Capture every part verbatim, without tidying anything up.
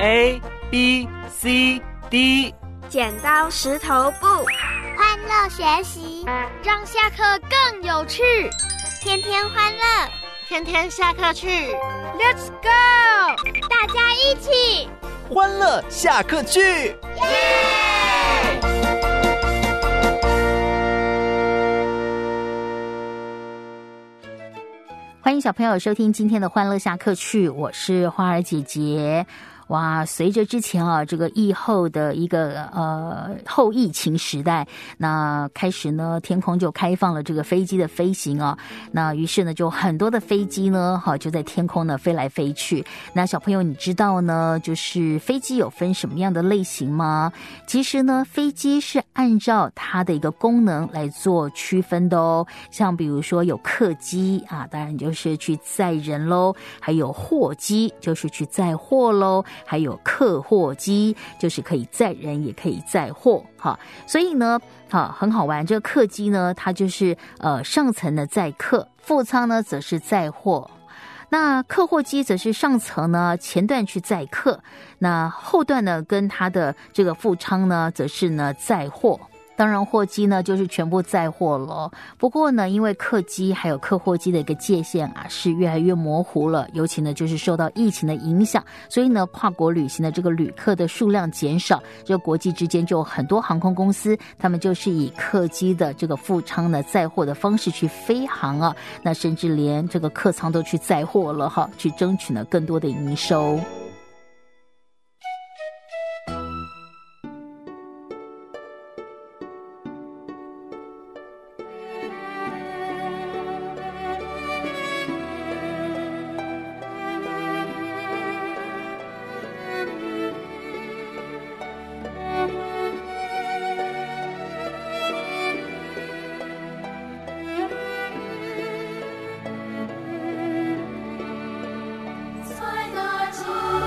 A B C D。 剪刀石头布， 欢乐学习， 让下课更有趣。 天天欢乐， 天天下课去。 Let's go！ 大家一起欢乐下课去，耶！ 欢迎小朋友收听今天的欢乐下课去，我是花儿姐姐。哇，随着之前啊这个疫后的一个呃后疫情时代，那开始呢天空就开放了这个飞机的飞行啊，那于是呢就很多的飞机呢哈就在天空呢飞来飞去。那小朋友你知道呢就是飞机有分什么样的类型吗？其实呢飞机是按照它的一个功能来做区分的哦，像比如说有客机啊，当然就是去载人咯，还有货机就是去载货咯，还有客货机就是可以载人也可以载货哈，所以呢好很好玩，这个客机呢它就是呃上层的载客，副舱呢则是载货，那客货机则是上层呢前段去载客，那后段呢跟它的这个副舱呢则是呢载货。当然货机呢就是全部载货了，不过呢因为客机还有客货机的一个界限啊是越来越模糊了，尤其呢就是受到疫情的影响，所以呢跨国旅行的这个旅客的数量减少，这国际之间就有很多航空公司他们就是以客机的这个副舱呢载货的方式去飞航啊，那甚至连这个客舱都去载货了哈，去争取呢更多的营收。 在那。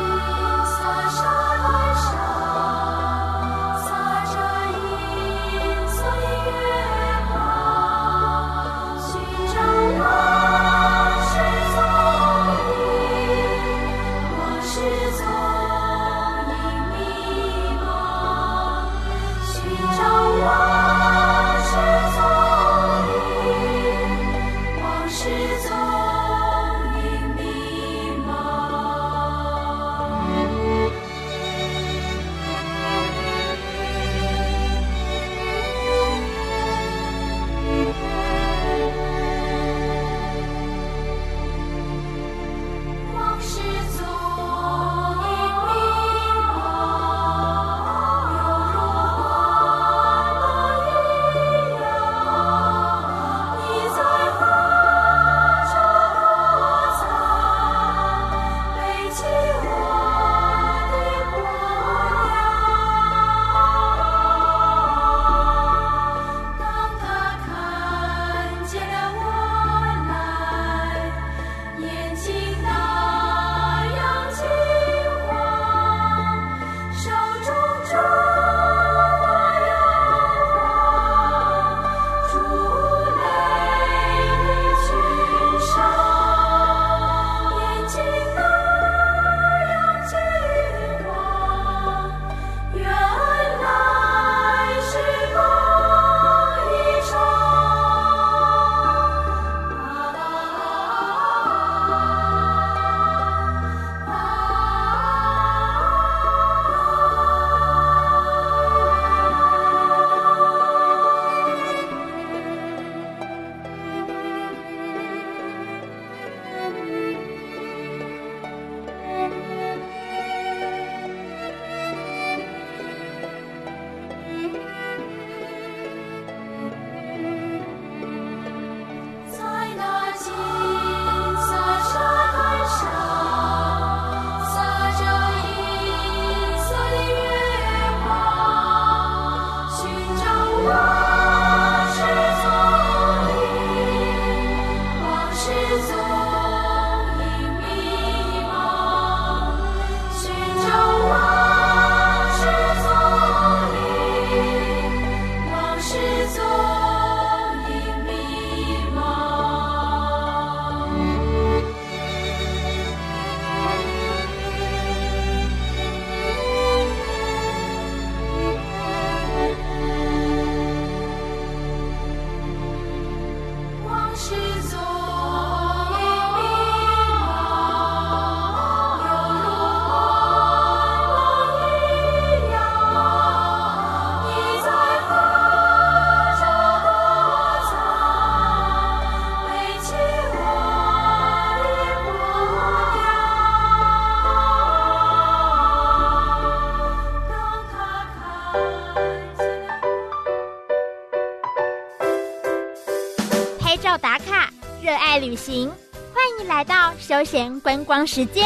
爱旅行，欢迎来到休闲观光时间。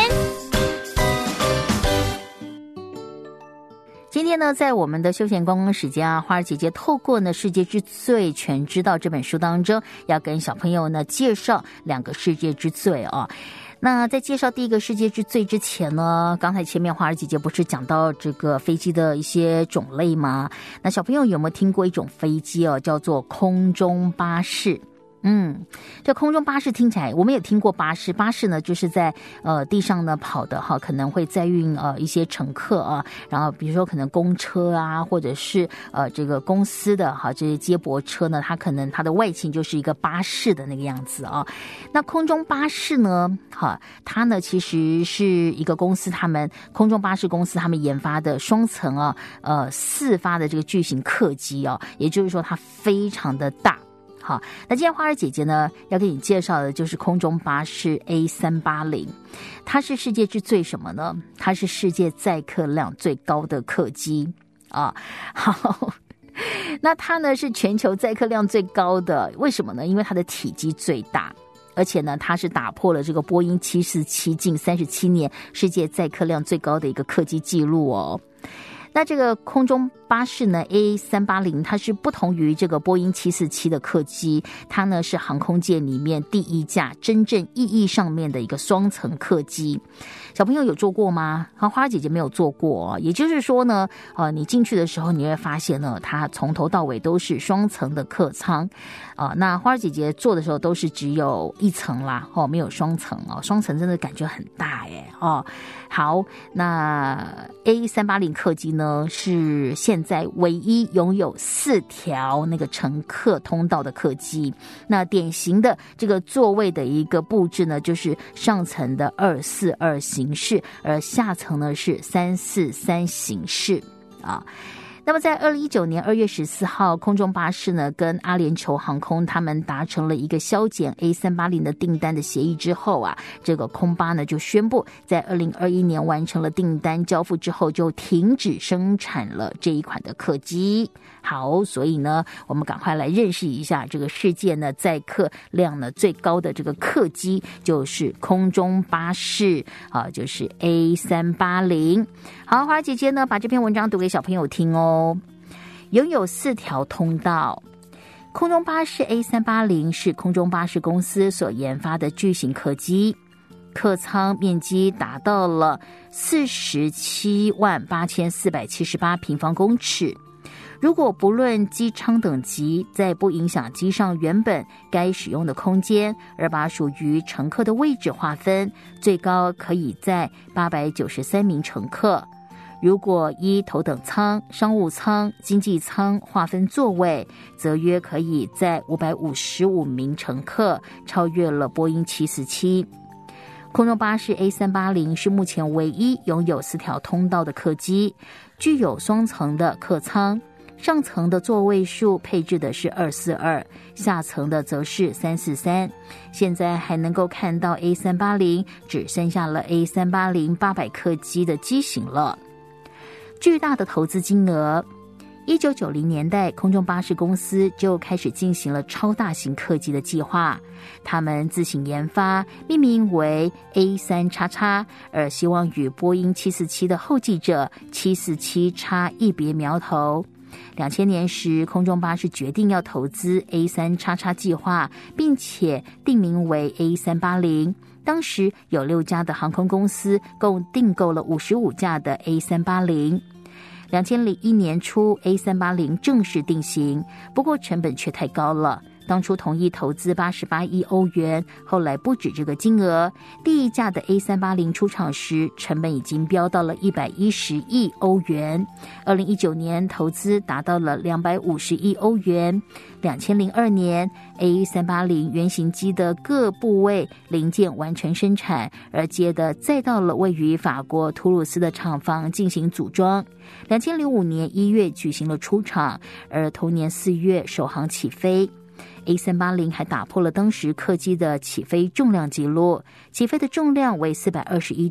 今天呢，在我们的休闲观光时间啊，花儿姐姐透过呢《世界之最全知道》这本书当中，要跟小朋友呢介绍两个世界之最哦。那在介绍第一个世界之最之前呢，刚才前面花儿姐姐不是讲到这个飞机的一些种类吗？那小朋友有没有听过一种飞机哦，叫做空中巴士？嗯，这空中巴士听起来，我们也听过巴士。巴士呢，就是在呃地上呢跑的哈，可能会载运呃一些乘客啊，然后比如说可能公车啊，或者是呃这个公司的哈这些接驳车呢，它可能它的外形就是一个巴士的那个样子啊。那空中巴士呢，哈，它呢其实是一个公司，他们空中巴士公司他们研发的双层啊呃四发的这个巨型客机啊，也就是说它非常的大。好，那今天花儿姐姐呢要给你介绍的就是空中巴士 A 三八零， 它是世界之最什么呢？它是世界载客量最高的客机啊。好，那它呢是全球载客量最高的，为什么呢？因为它的体积最大，而且呢它是打破了这个波音七四七近三十七年世界载客量最高的一个客机记录哦。那这个空中巴士呢 A 三八零， 它是不同于这个波音七四七的客机，它呢是航空界里面第一架真正意义上面的一个双层客机。小朋友有坐过吗？花儿姐姐没有坐过，也就是说呢呃，你进去的时候你会发现呢，它从头到尾都是双层的客舱呃，那花儿姐姐坐的时候都是只有一层啦，哦，没有双层哦，双层真的感觉很大耶哦。好，那 A 三八零 客机呢是现在唯一拥有四条那个乘客通道的客机。那典型的这个座位的一个布置呢，就是上层的二四二形式，而下层呢是三四三形式啊。那么在二零一九年二月十四号，空中巴士呢跟阿联酋航空他们达成了一个削减 A 三八零 的订单的协议之后啊，这个空巴呢就宣布在二零二一年完成了订单交付之后，就停止生产了这一款的客机。好，所以呢我们赶快来认识一下这个世界呢载客量呢最高的这个客机，就是空中巴士啊，就是 A 三八零。好，花儿姐姐呢把这篇文章读给小朋友听哦。拥有四条通道，空中巴士 A 三八零 是空中巴士公司所研发的巨型客机，客舱面积达到了四十七万八千四百七十八平方公尺。如果不论机舱等级，在不影响机上原本该使用的空间，而把属于乘客的位置划分，最高可以载八百九十三名乘客。如果依头等舱、商务舱、经济舱划分座位，则约可以载五百五十五名乘客，超越了波音七四七。空中巴士 A 三八零 是目前唯一拥有四条通道的客机，具有双层的客舱，上层的座位数配置的是二四二，下层的则是三四三。现在还能够看到 A 三八零， 只剩下了 A 三八零八百 客机的机型了。巨大的投资金额，一九九零年代，空中巴士公司就开始进行了超大型客机的计划。他们自行研发，命名为 A 三叉叉， 而希望与波音七四七的后继者七四七叉一别苗头。两千年时，空中巴士决定要投资 A 三叉叉 计划，并且定名为 A 三八零。当时有六家的航空公司共订购了五十五架的 A 三八零。两千零一年初 A 三八零 正式定型，不过成本却太高了。当初同意投资八十八亿欧元，后来不止这个金额。第一架的 A 三八零 出厂时，成本已经飙到了一百一十亿欧元。二零一九年投资达到了两百五十亿欧元。两千零二年 A 三八零 原型机的各部位零件完成生产，而接的再到了位于法国图鲁斯的厂房进行组装。两千零五年一月举行了出厂，而同年四月首航起飞。A 三八零 还打破了当时客机的起飞重量纪录，起飞的重量为四百二十一吨。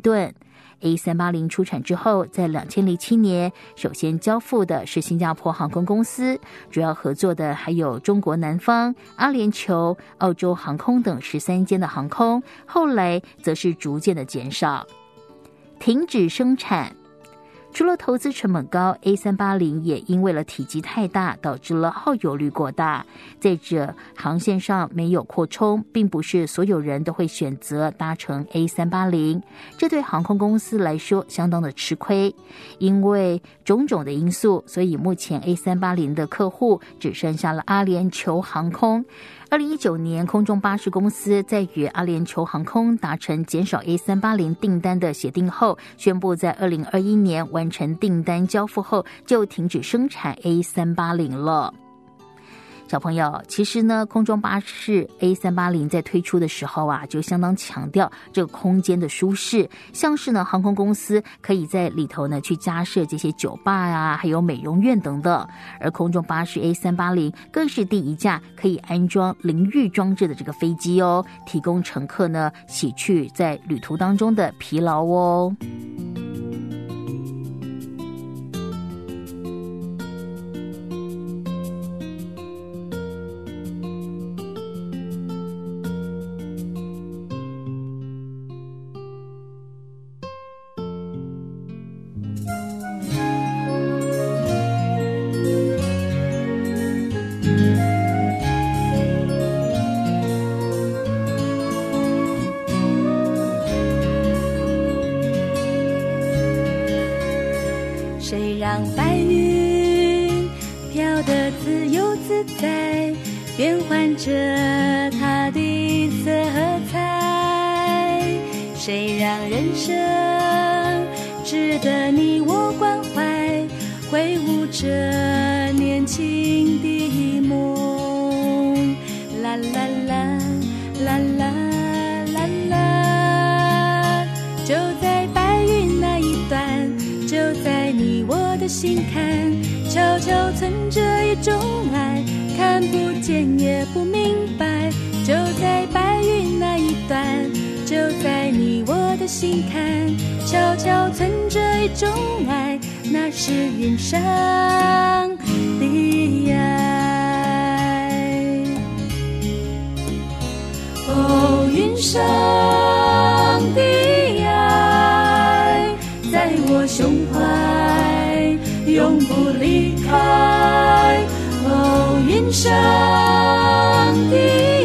A 三八零 出产之后，在两千零七年首先交付的是新加坡航空公司，主要合作的还有中国南方、阿联酋、澳洲航空等十三间的航空，后来则是逐渐的减少，停止生产。除了投资成本高， A 三八零 也因为了体积太大，导致了耗油率过大。再者，航线上没有扩充，并不是所有人都会选择搭乘 A 三八零， 这对航空公司来说相当的吃亏。因为种种的因素，所以目前 A 三八零 的客户只剩下了阿联酋航空。二零一九年，空中巴士公司在与阿联酋航空达成减少 A 三八零 订单的协定后，宣布在二零二一年完成订单交付后，就停止生产 A 三八零 了。小朋友，其实呢，空中巴士 A 三八零 在推出的时候啊，就相当强调这个空间的舒适，像是呢，航空公司可以在里头呢去加设这些酒吧啊，还有美容院等等。而空中巴士 A 三八零 更是第一架可以安装淋浴装置的这个飞机哦，提供乘客呢洗去在旅途当中的疲劳哦。 谁让白云飘得自由自在，变换着它的色彩？谁让人生值得你我关怀，挥舞着年轻的梦？啦啦啦啦啦啦啦，就在白云那一端，就在你我的心坎，悄悄存着一种爱，看不见也不明白。就在白云那一端，就在你我的心坎，悄悄存着一种爱，那是云上的爱。哦，云上的爱在我胸怀永不离开。哦，云上的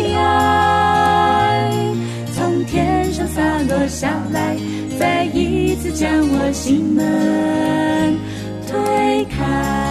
爱从天上洒落下来，再一次将我心门推开。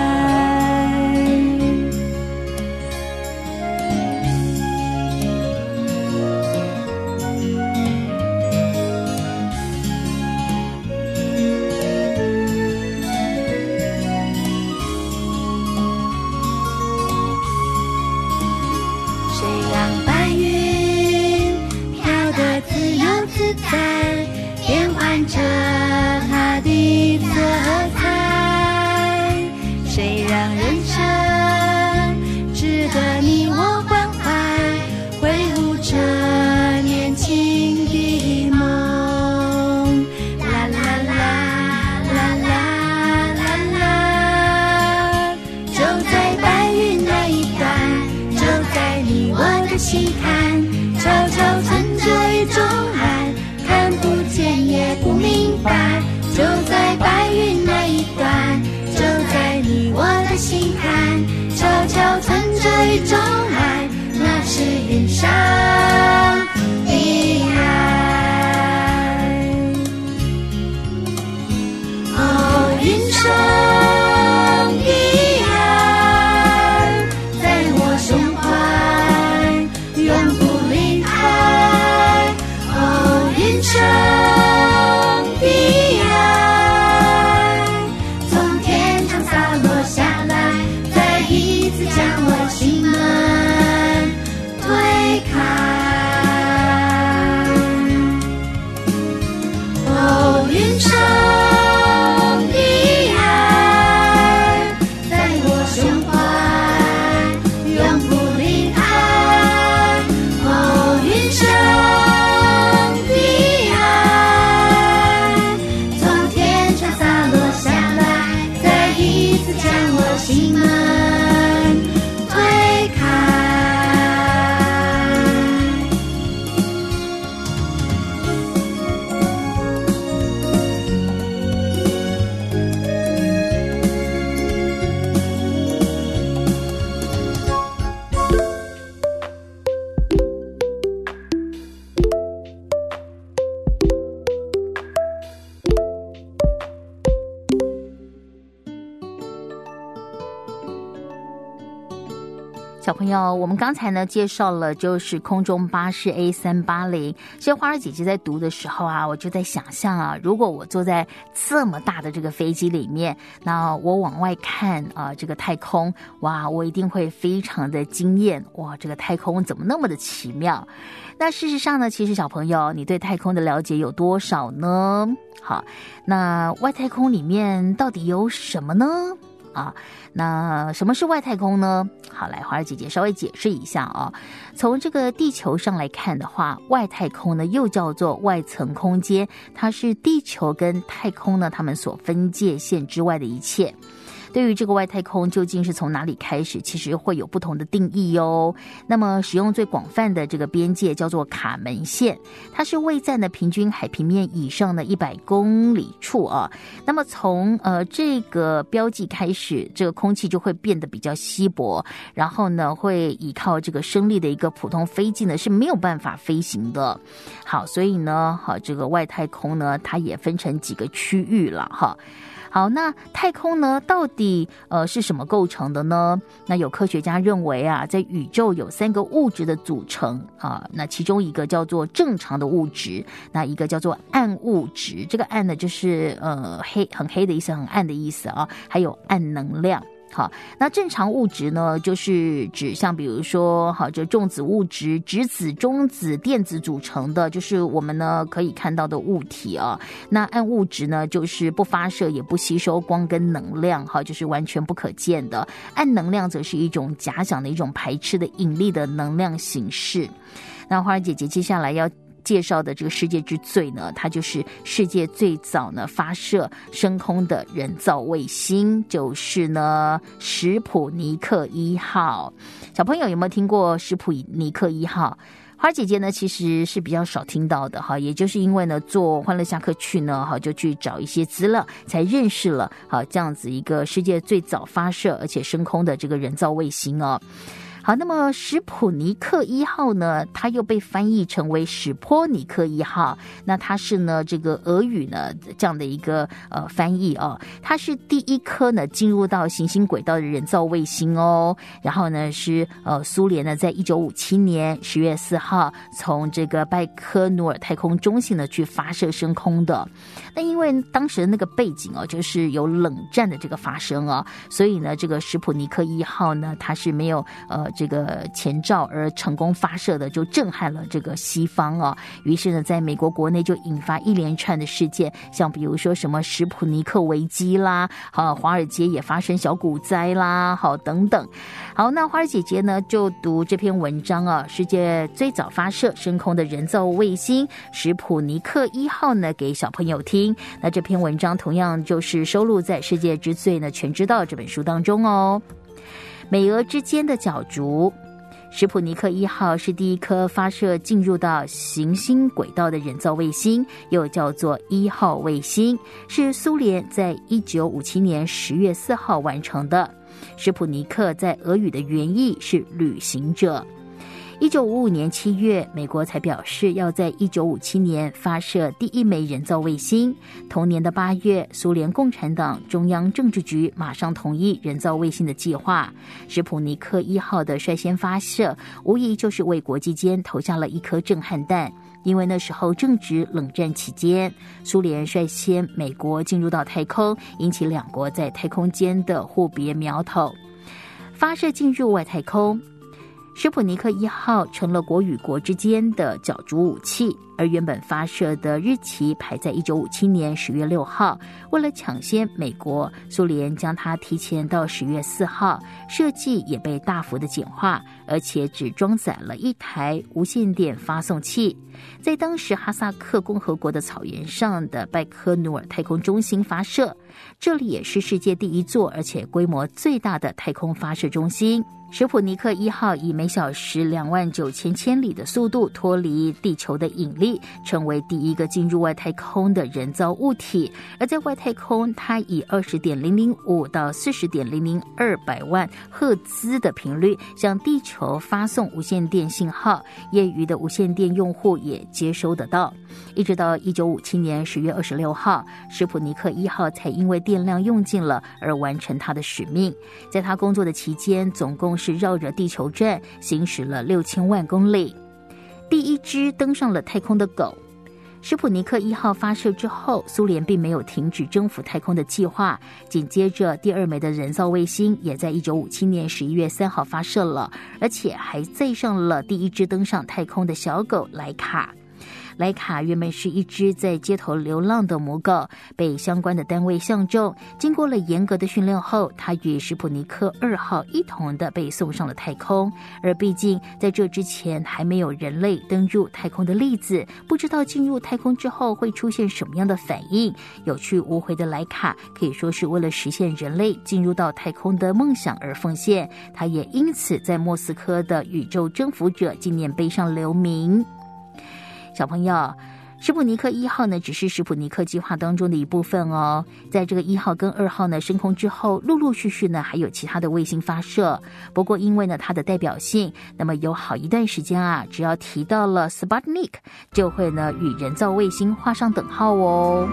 在变换着它的色彩，谁让人生值得你我关怀，挥舞着年轻的梦？啦啦啦啦啦啦啦，就在白云那一端，就在你我的心坎，悄悄存着一种爱，看不见也不明白。就在白云那一端，就在你我的心坎，悄悄存着一种爱，那是云上的爱。哦，云上的爱在我胸怀永不离开。哦，云上的爱从天上洒落下来，再一次将我心门推开。 小朋友，我们刚才呢介绍了就是空中巴士 A 三八零。其实花儿姐姐在读的时候啊，我就在想象啊，如果我坐在这么大的这个飞机里面，那我往外看啊，这个太空，哇，我一定会非常的惊艳。哇，这个太空怎么那么的奇妙？那事实上呢，其实小朋友，你对太空的了解有多少呢？好，那外太空里面到底有什么呢？啊，那什么是外太空呢？好，来花儿姐姐稍微解释一下啊。从这个地球上来看的话，外太空呢又叫做外层空间，它是地球跟太空呢它们所分界线之外的一切。对于这个外太空究竟是从哪里开始，其实会有不同的定义哦。那么使用最广泛的这个边界叫做卡门线，它是位在呢平均海平面以上的一百公里处啊。那么从呃这个标记开始，这个空气就会变得比较稀薄，然后呢会依靠这个升力的一个普通飞机呢是没有办法飞行的。好，所以呢，好，这个外太空呢它也分成几个区域了哈。好，那太空呢，到底呃是什么构成的呢？那有科学家认为啊，在宇宙有三个物质的组成啊，那其中一个叫做正常的物质，那一个叫做暗物质。这个暗呢，就是呃黑很黑的意思，很暗的意思啊，还有暗能量。好，那正常物质呢，就是指像比如说，好，这重子物质、质子、中子、电子组成的，就是我们呢可以看到的物体啊。那暗物质呢，就是不发射也不吸收光跟能量，哈，就是完全不可见的。暗能量则是一种假想的一种排斥的引力的能量形式。那花儿姐姐接下来要介绍的这个世界之最呢，它就是世界最早呢发射升空的人造卫星，就是呢史普尼克一号。小朋友有没有听过史普尼克一号？花儿姐姐呢其实是比较少听到的哈，也就是因为呢做欢乐下课去呢，哈就去找一些资料，才认识了好这样子一个世界最早发射而且升空的这个人造卫星哦。好，那么史普尼克一号呢，它又被翻译成为史波尼克一号。那它是呢这个俄语呢这样的一个呃翻译哦，它是第一颗呢进入到行星轨道的人造卫星哦。然后呢是呃苏联呢在一九五七年十月四号从这个拜科努尔太空中心呢去发射升空的。那因为当时的那个背景哦，就是有冷战的这个发生哦，所以呢这个史普尼克一号呢它是没有呃。这个前兆而成功发射的，就震撼了这个西方啊。于是呢，在美国国内就引发一连串的事件，像比如说什么史普尼克危机啦，好，华尔街也发生小股灾啦，好等等。好，那花儿姐姐呢就读这篇文章啊，世界最早发射升空的人造卫星史普尼克一号呢，给小朋友听。那这篇文章同样就是收录在《世界之最呢全知道》这本书当中哦。美俄之间的角逐，史普尼克一号是第一颗发射进入到行星轨道的人造卫星，又叫做一号卫星，是苏联在一九五七年十月四号完成的。史普尼克在俄语的原意是旅行者。一九五五年七月，美国才表示要在一九五七年发射第一枚人造卫星。同年的八月，苏联共产党中央政治局马上同意人造卫星的计划。史普尼克一号的率先发射，无疑就是为国际间投下了一颗震撼弹。因为那时候正值冷战期间，苏联率先美国进入到太空，引起两国在太空间的互别苗头。发射进入外太空，史普尼克一号成了国与国之间的角逐武器，而原本发射的日期排在一九五七年十月六号，为了抢先美国，苏联将它提前到十月四号，设计也被大幅的简化，而且只装载了一台无线电发送器，在当时哈萨克共和国的草原上的拜科努尔太空中心发射，这里也是世界第一座而且规模最大的太空发射中心。史普尼克一号以每小时两万九千千里的速度脱离地球的引力，成为第一个进入外太空的人造物体。而在外太空，它以二十点零零五到四十点零零二百万赫兹的频率向地球发送无线电信号，业余的无线电用户也接收得到。一直到一九五七年十月二十六号，史普尼克一号才因为电量用尽了而完成它的使命。在它工作的期间，总共是绕着地球转行驶了六千万公里。第一只登上了太空的狗。史普尼克一号发射之后，苏联并没有停止征服太空的计划。紧接着，第二枚的人造卫星也在一九五七年十一月三号发射了，而且还载上了第一只登上太空的小狗莱卡。莱卡原本是一只在街头流浪的母狗，被相关的单位相中，经过了严格的训练后，它与史普尼克二号一同的被送上了太空。而毕竟在这之前还没有人类登入太空的例子，不知道进入太空之后会出现什么样的反应。有去无回的莱卡可以说是为了实现人类进入到太空的梦想而奉献，它也因此在莫斯科的宇宙征服者纪念碑上留名。小朋友，史普尼克一号呢，只是史普尼克计划当中的一部分哦。在这个一号跟二号呢升空之后，陆陆续续呢还有其他的卫星发射。不过因为呢它的代表性，那么有好一段时间啊，只要提到了 Sputnik， 就会呢与人造卫星画上等号哦。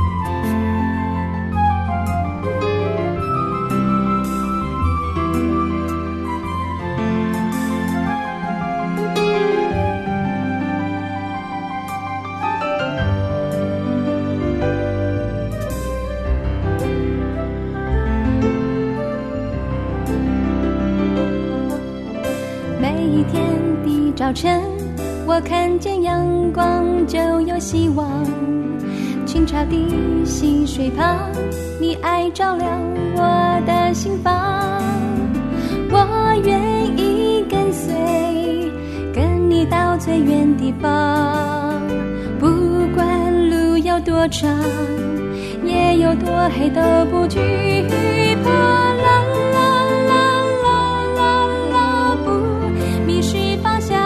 早晨，我看见阳光就有希望。清澈的溪水旁，你爱照亮我的心房。我愿意跟随，跟你到最远地方。不管路有多长，也有多黑，都不惧怕。啦啦啦啦啦啦，不迷失方向。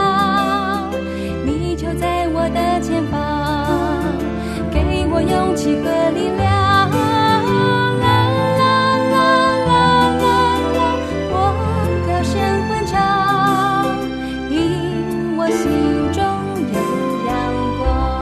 在我的前方，给我勇气和力量。啦啦啦啦啦啦，我歌声欢唱，因我心中有阳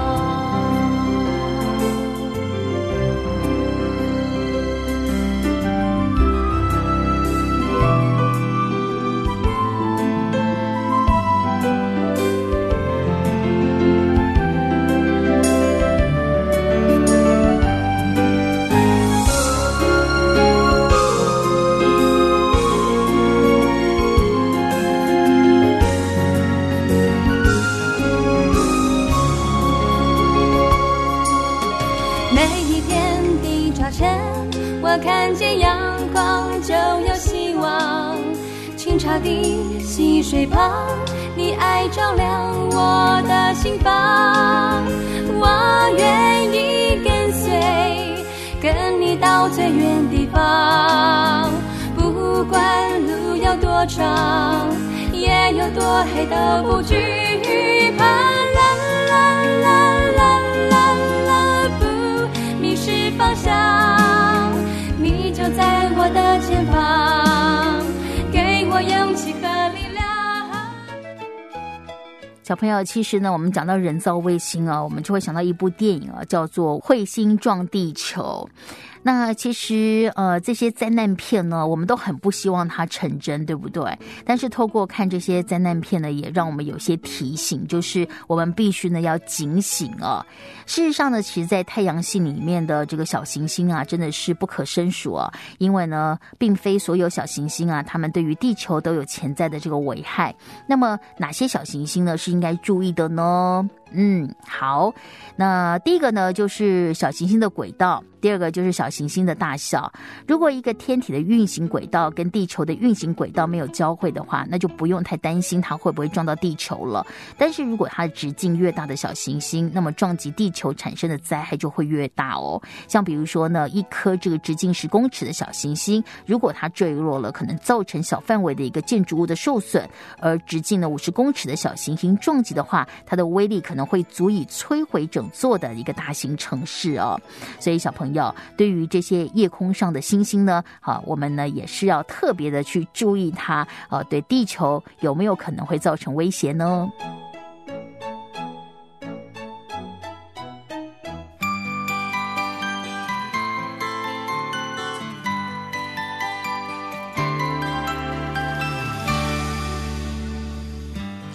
我看见阳光就有希望，清澈的溪水旁，你爱照亮我的心房。我愿意跟随，跟你到最远地方。不管路有多长，也有多黑，都不惧怕。啦啦啦啦啦啦，不迷失方向。你就在我的前方，给我勇气和力量。 小朋友，其实呢，我们讲到人造卫星啊，我们就会想到一部电影啊，叫做《彗星撞地球》。那其实呃这些灾难片呢，我们都很不希望它成真，对不对？但是透过看这些灾难片呢，也让我们有些提醒，就是我们必须呢要警醒啊。事实上呢，其实在太阳系里面的这个小行星啊，真的是不可胜数啊。因为呢，并非所有小行星啊，它们对于地球都有潜在的这个危害。那么哪些小行星呢是应该注意的呢？嗯，好，那第一个呢就是小行星的轨道，第二个就是小行星的大小。如果一个天体的运行轨道跟地球的运行轨道没有交汇的话，那就不用太担心它会不会撞到地球了。但是如果它的直径越大的小行星，那么撞击地球产生的灾害就会越大哦。像比如说呢，一颗这个直径十公尺的小行星，如果它坠落了，可能造成小范围的一个建筑物的受损；而直径呢五十公尺的小行星撞击的话，它的威力可能会足以摧毁整座的一个大型城市哦。所以小朋友，对于这些夜空上的星星呢，好，我们呢也是要特别的去注意它，呃，对地球有没有可能会造成威胁呢？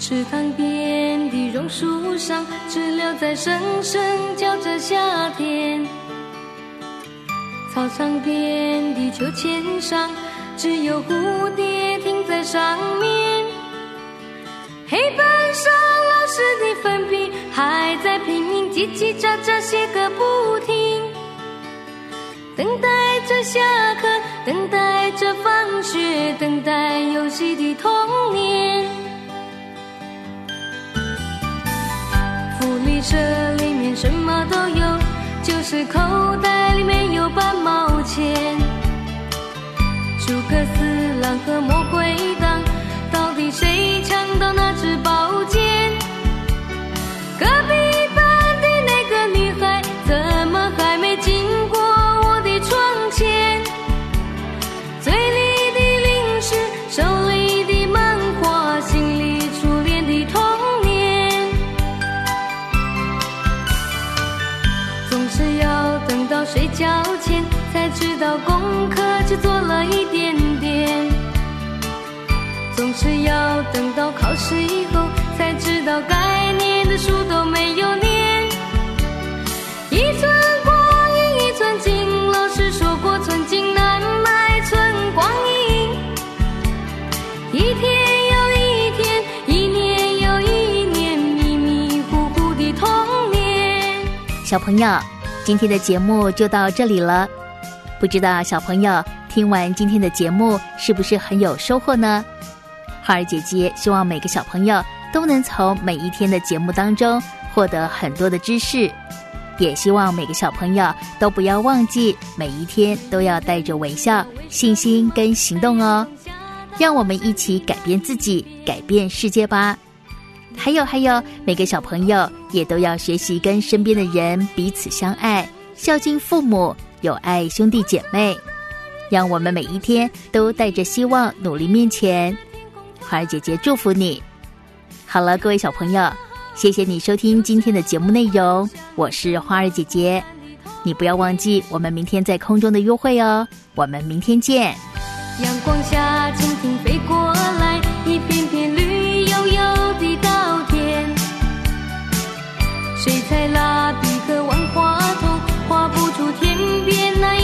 池塘边的榕树上，知了在声声叫着夏天。操场边的秋千上，只有蝴蝶停在上面。黑板上老师的粉笔还在拼命叽叽喳喳写个不停，等待着下课，等待着放学，等待游戏的童年。福利社里面什么都有，就是口袋里面有半毛钱。诸葛四郎和魔鬼党，到底谁抢到那支宝剑？隔壁班的那个女孩怎么还没经过我的窗前？嘴里的零食，手里的漫画，心里初恋的童年。总是要等到睡觉前才知道功课只做了一点点，总是要等到考试以后才知道该念的书都没有念。一寸光阴一寸金，老师说过寸金难买寸光阴。一天又一天，一年又一年，迷迷糊糊的童年。 小朋友，今天的节目就到这里了。不知道小朋友听完今天的节目是不是很有收获呢？花儿姐姐希望每个小朋友都能从每一天的节目当中获得很多的知识，也希望每个小朋友都不要忘记每一天都要带着微笑、信心跟行动哦。让我们一起改变自己，改变世界吧。还有还有，每个小朋友也都要学习跟身边的人彼此相爱，孝敬父母，有爱兄弟姐妹。让我们每一天都带着希望努力面前。花儿姐姐祝福你。好了，各位小朋友，谢谢你收听今天的节目内容，我是花儿姐姐。你不要忘记我们明天在空中的约会哦，我们明天见。 阳光下蜻蜓飞过来，一片片绿油油的稻田，水彩蜡笔和万花筒画不出天边那